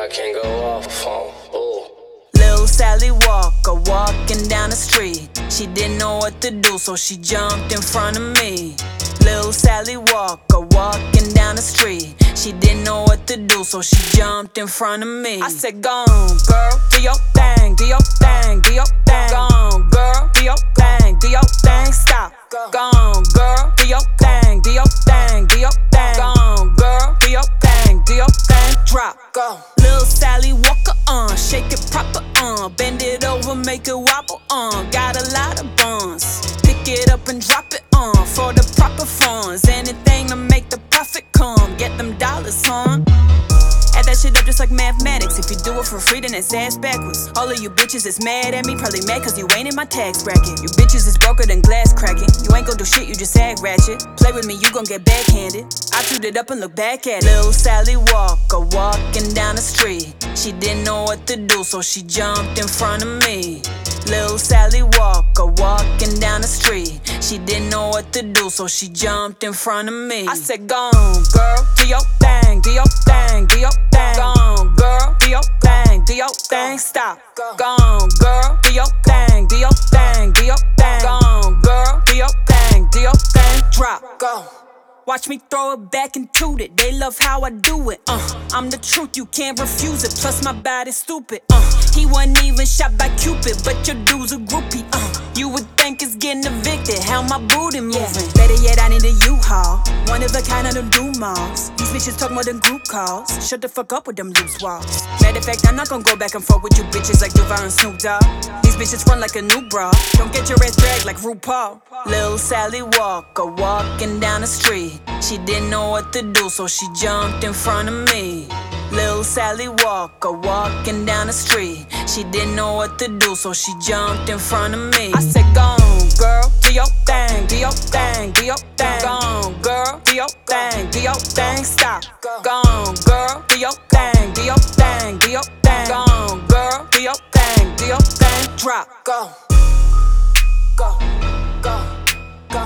can't go off on. Ooh. Lil' Sally Walker walking down the street. She didn't know what to do, so she jumped in front of me. Lil' Sally Walker walking down the street. She didn't know what to do, so she jumped in front of me. I said, go on, girl, do your thing, do your thing, do your thing. Go on, girl, do your thing, do your thing, stop. Go on, girl, do your thing, do your thing, do your thing. Go on, girl, do your thing, do your thing, drop. Go. Lil' Sally Walker, shake it proper, bend it over, make it wobble, got a lot of buns. Pick it up and drop it, for the proper funds. Anything to make the profit come, get them dollars, Add that shit up just like mathematics. If you do it for free, then it's ass backwards. All of you bitches is mad at me, probably mad cause you ain't in my tax bracket. You bitches is broker than glass cracking. You ain't gon' do shit, you just act ratchet. Play with me, you gon' get backhanded. I chewed it up and look back at it. Lil' Sally Walker walking down the street. She didn't know what to do, so she jumped in front of me. Lil' Sally Walker walking down the street. She didn't know what to do, so she jumped in front of me. I said, go on, girl, do your thing, do your thing, do your thing. Go on, girl, do your thing, do your thing, stop. Go on, girl, do your thing, do your thing, do your thing. Go on, girl, do your thing, do your thing, drop. Go. Watch me throw it back and toot it. They love how I do it. I'm the truth, you can't refuse it. Plus my body's stupid. He wasn't even shot by Cupid, but your dude's a groupie. You would think it's getting evicted. How my booty moving? Yeah. Better yet, I need a U-Haul. One of a kind of them do malls. These bitches talk more than group calls. Shut the fuck up with them loose walls. Matter of fact, I'm not gonna go back and forth with you bitches like Duval and Snoop Dogg. These bitches run like a new bra. Don't get your ass dragged like RuPaul. Lil' Sally Walker walking down the street. She didn't know what to do, so she jumped in front of me. Lil' Sally Walker walking down the street. She didn't know what to do, so she jumped in front of me. I said, go on, girl, do your thing, do your thing, do your thing. Go on, girl, do your thing, do your thing, stop. Go on, girl, do your thing, do your thing, do your thing. Go on, girl, do your thing, do your thing, drop. Go, go, go, go,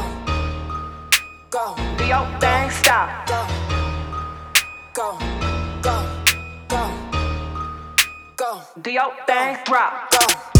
go. Do your thing, stop. Go, go, go, go, go. Do your thing, drop. Go.